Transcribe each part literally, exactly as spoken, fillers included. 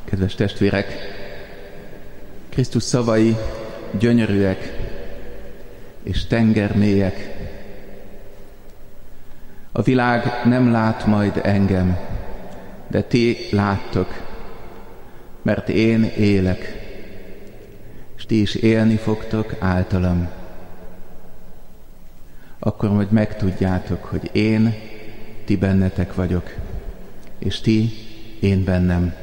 Kedves testvérek, Krisztus szavai gyönyörűek és tengermélyek. A világ nem lát majd engem, de ti láttok, mert én élek, és ti is élni fogtok általam. Akkor majd megtudjátok, hogy én ti bennetek vagyok, és ti én bennem.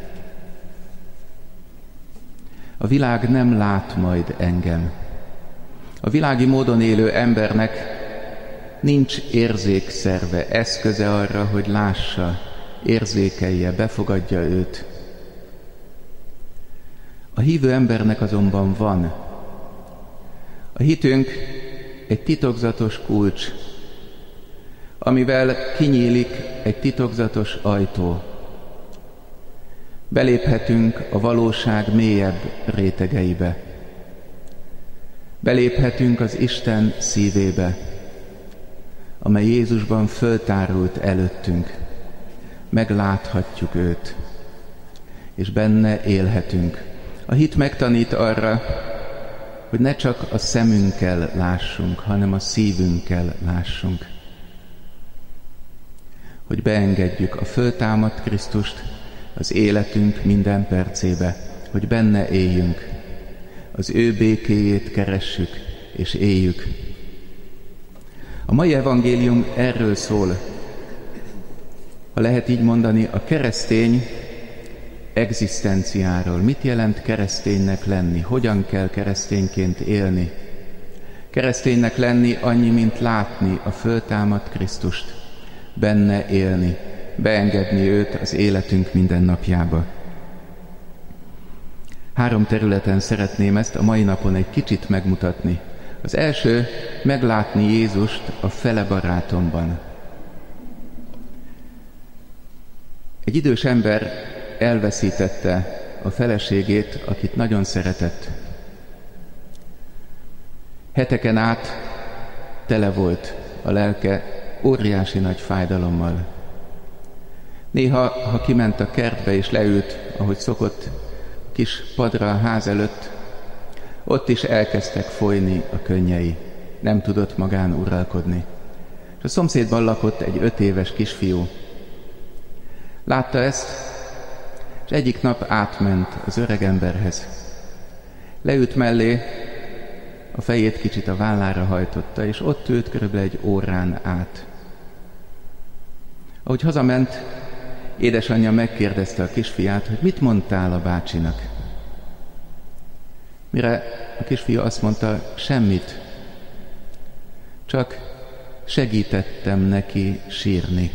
A világ nem lát majd engem. A világi módon élő embernek nincs érzékszerve, eszköze arra, hogy lássa, érzékelje, befogadja őt. A hívő embernek azonban van. A hitünk egy titokzatos kulcs, amivel kinyílik egy titokzatos ajtó. Beléphetünk a valóság mélyebb rétegeibe. Beléphetünk az Isten szívébe, amely Jézusban föltárult előttünk. Megláthatjuk őt, és benne élhetünk. A hit megtanít arra, hogy ne csak a szemünkkel lássunk, hanem a szívünkkel lássunk. Hogy beengedjük a föltámadt Krisztust az életünk minden percébe, hogy benne éljünk, az ő békéjét keressük és éljük. A mai evangélium erről szól, ha lehet így mondani, a keresztény egzisztenciáról. Mit jelent kereszténynek lenni? Hogyan kell keresztényként élni? Kereszténynek lenni annyi, mint látni a föltámadt Krisztust, benne élni, beengedni őt az életünk minden napjába. Három területen szeretném ezt a mai napon egy kicsit megmutatni. Az első, meglátni Jézust a fele barátomban. Egy idős ember elveszítette a feleségét, akit nagyon szeretett. Heteken át tele volt a lelke óriási nagy fájdalommal. Néha, ha kiment a kertbe és leült, ahogy szokott, kis padra a ház előtt, ott is elkezdtek folyni a könnyei. Nem tudott magán uralkodni. És a szomszédban lakott egy öt éves kisfiú. Látta ezt, és egyik nap átment az öreg emberhez. Leült mellé, a fejét kicsit a vállára hajtotta, és ott ült körülbelül egy órán át. Ahogy hazament, édesanyja megkérdezte a kisfiát, hogy mit mondtál a bácsinak. Mire a kisfiú azt mondta, semmit, csak segítettem neki sírni.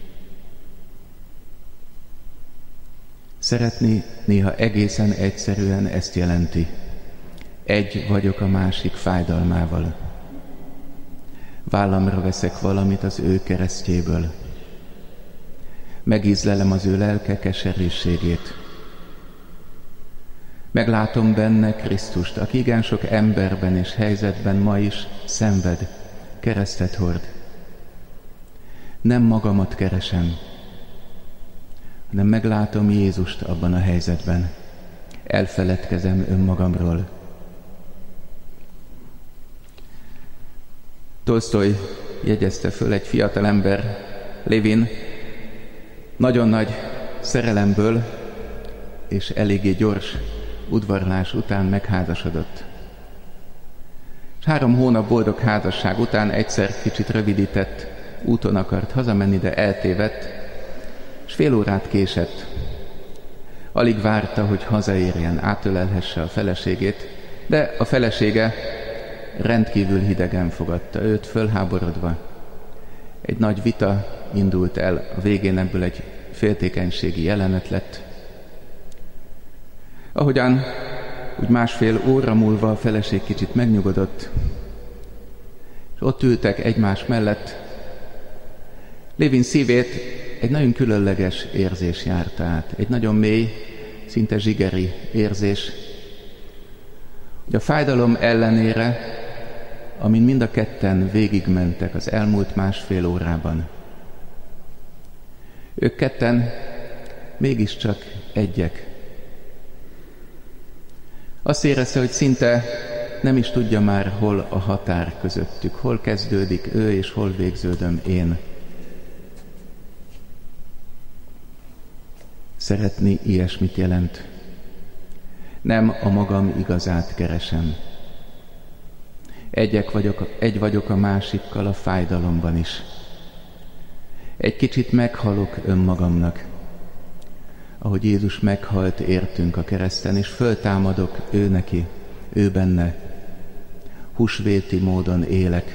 Szeretni néha egészen egyszerűen ezt jelenti. Egy vagyok a másik fájdalmával. Vállamra veszek valamit az ő keresztjéből. Megízlelem az ő lelke keserűségét. Meglátom benne Krisztust, aki igen sok emberben és helyzetben ma is szenved, keresztet hord. Nem magamat keresem, hanem meglátom Jézust abban a helyzetben. Elfeledkezem önmagamról. Tolsztoj jegyezte föl, egy fiatal ember, Levin, nagyon nagy szerelemből és eléggé gyors udvarlás után megházasodott. És három hónap boldog házasság után egyszer kicsit rövidített úton akart hazamenni, de eltévedt, és fél órát késett. Alig várta, hogy hazaérjen, átölelhesse a feleségét, de a felesége rendkívül hidegen fogadta őt, fölháborodva. Egy nagy vita indult el, a végén ebből egy féltékenységi jelenet lett. Ahogyan úgy másfél óra múlva a feleség kicsit megnyugodott, és ott ültek egymás mellett, Levin szívét egy nagyon különleges érzés járta át, egy nagyon mély, szinte zsigeri érzés, hogy a fájdalom ellenére, amin mind a ketten végigmentek az elmúlt másfél órában, ők ketten mégiscsak egyek, Azt érezte, hogy szinte nem is tudja már, hol a határ közöttük, hol kezdődik ő, és hol végződöm én. Szeretni ilyesmit jelent. Nem a magam igazát keresem. Egyek vagyok, egy vagyok a másikkal a fájdalomban is. Egy kicsit meghalok önmagamnak, ahogy Jézus meghalt értünk a kereszten, és föltámadok ő neki, ő benne. Húsvéti módon élek.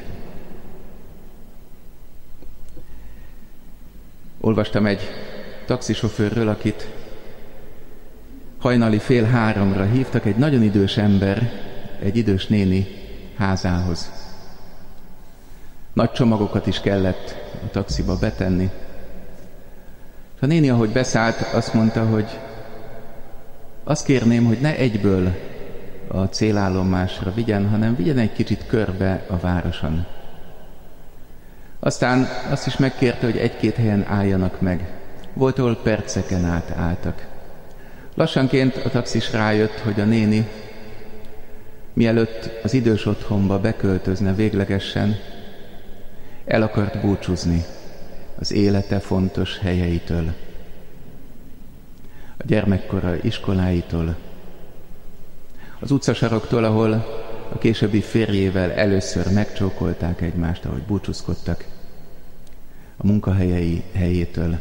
Olvastam egy taxisofőrről, akit hajnali fél háromra hívtak egy nagyon idős ember, egy idős néni házához. Nagy csomagokat is kellett a taxiba betenni. A néni, ahogy beszállt, azt mondta, hogy azt kérném, hogy ne egyből a célállomásra vigyen, hanem vigyen egy kicsit körbe a városon. Aztán azt is megkérte, hogy egy-két helyen álljanak meg. Volt, ahol perceken át álltak. Lassanként a taxis rájött, hogy a néni, mielőtt az idős otthonba beköltözne véglegesen, el akart búcsúzni az élete fontos helyeitől, a gyermekkora iskoláitól, az utcasaroktól, ahol a későbbi férjével először megcsókolták egymást, ahogy búcsúzkodtak, a munkahelyei helyétől.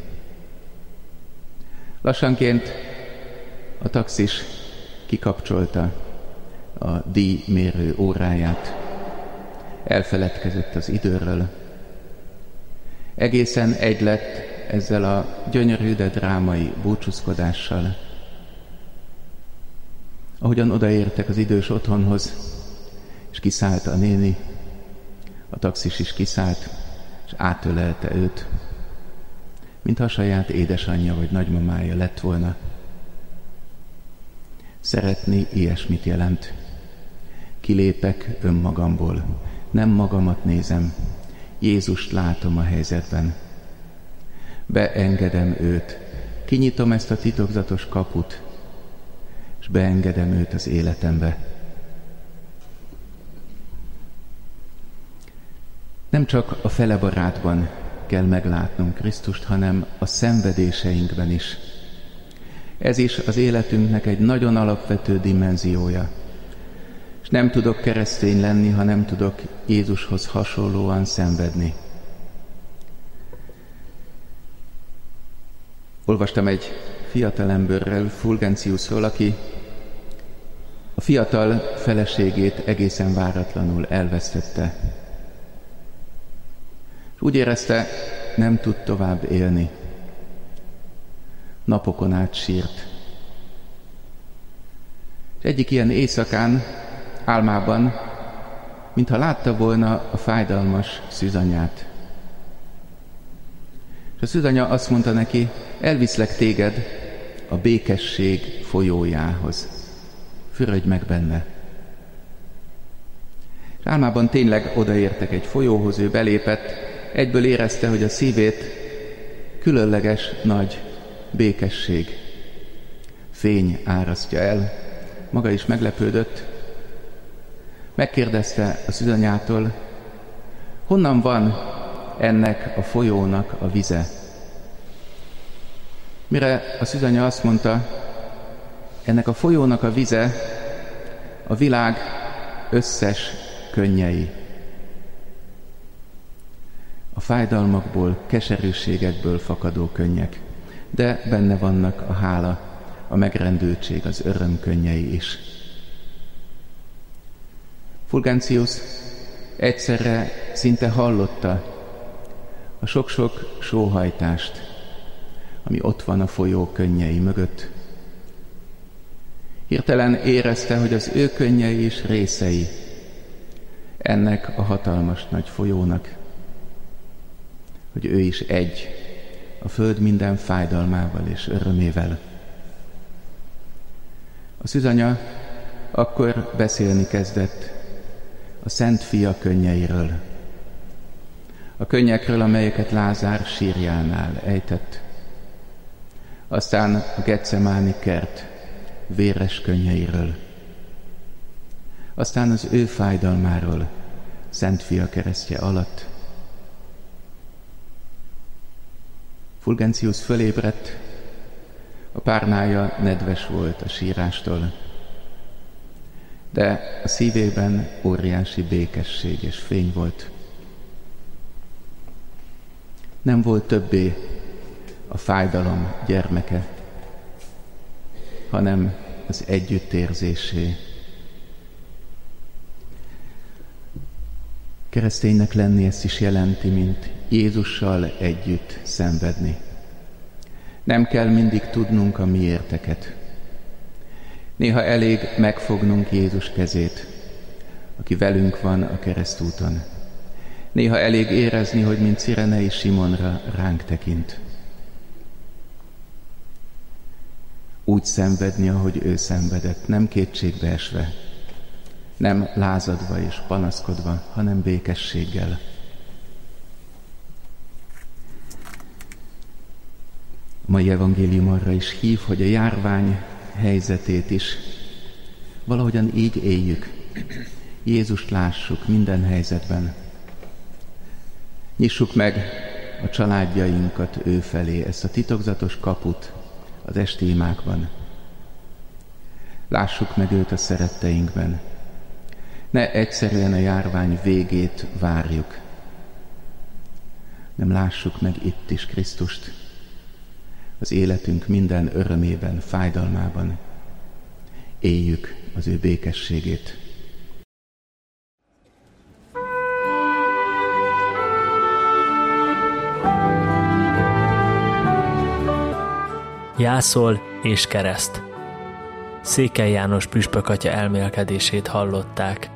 Lassanként a taxis kikapcsolta a díjmérő óráját, elfeledkezett az időről. Egészen egy lett ezzel a gyönyörű, de drámai búcsúzkodással. Ahogyan odaértek az idős otthonhoz, és kiszállt a néni, a taxis is kiszállt, és átölelte őt, mintha a saját édesanyja vagy nagymamája lett volna. Szeretni ilyesmit jelent. Kilépek önmagamból, nem magamat nézem, Jézust látom a helyzetben. Beengedem őt, kinyitom ezt a titokzatos kaput, és beengedem őt az életembe. Nem csak a felebarátban kell meglátnunk Krisztust, hanem a szenvedéseinkben is. Ez is az életünknek egy nagyon alapvető dimenziója. És nem tudok keresztény lenni, ha nem tudok Jézushoz hasonlóan szenvedni. Olvastam egy fiatalemberrel, Fulgentiusról, aki a fiatal feleségét egészen váratlanul elvesztette. És úgy érezte, nem tud tovább élni. Napokon át sírt. És egyik ilyen éjszakán, álmában, mintha látta volna a fájdalmas szűzanyát. És a szűzanya azt mondta neki, elviszlek téged a békesség folyójához. Fürödj meg benne. És álmában tényleg odaértek egy folyóhoz, ő belépett, egyből érezte, hogy a szívét különleges, nagy békesség, fény árasztja el. Maga is meglepődött. Megkérdezte a szűzanyától, honnan van ennek a folyónak a vize? Mire a szűzanya azt mondta, ennek a folyónak a vize a világ összes könnyei. A fájdalmakból, keserűségekből fakadó könnyek, de benne vannak a hála, a megrendültség, az öröm könnyei is. Fulgentius egyszerre szinte hallotta a sok-sok sóhajtást, ami ott van a folyó könnyei mögött. Hirtelen érezte, hogy az ő könnyei is részei ennek a hatalmas nagy folyónak, hogy ő is egy a föld minden fájdalmával és örömével. A szűzanya akkor beszélni kezdett a Szent Fia könnyeiről, a könnyekről, amelyeket Lázár sírjánál ejtett, aztán a Getsemáni kert véres könnyeiről, aztán az ő fájdalmáról, Szent Fia keresztje alatt. Fulgentius fölébredt, a párnája nedves volt a sírástól, de a szívében óriási békesség és fény volt. Nem volt többé a fájdalom gyermeke, hanem az együttérzésé. Kereszténynek lenni ezt is jelenti, mint Jézussal együtt szenvedni. Nem kell mindig tudnunk a miérteket. Néha elég megfognunk Jézus kezét, aki velünk van a keresztúton. Néha elég érezni, hogy mint Cirenei Simonra ránk tekint. Úgy szenvedni, ahogy ő szenvedett, nem kétségbe esve, nem lázadva és panaszkodva, hanem békességgel. A mai evangélium arra is hív, hogy a járvány helyzetét is valahogyan így éljük. Jézust lássuk minden helyzetben. Nyissuk meg a családjainkat ő felé, ezt a titokzatos kaput az esti imákban. Lássuk meg őt a szeretteinkben. Ne egyszerűen a járvány végét várjuk, nem lássuk meg itt is Krisztust, az életünk minden örömében, fájdalmában. Éljük az ő békességét. Jászol és kereszt. Székely János püspök atya elmélkedését hallották.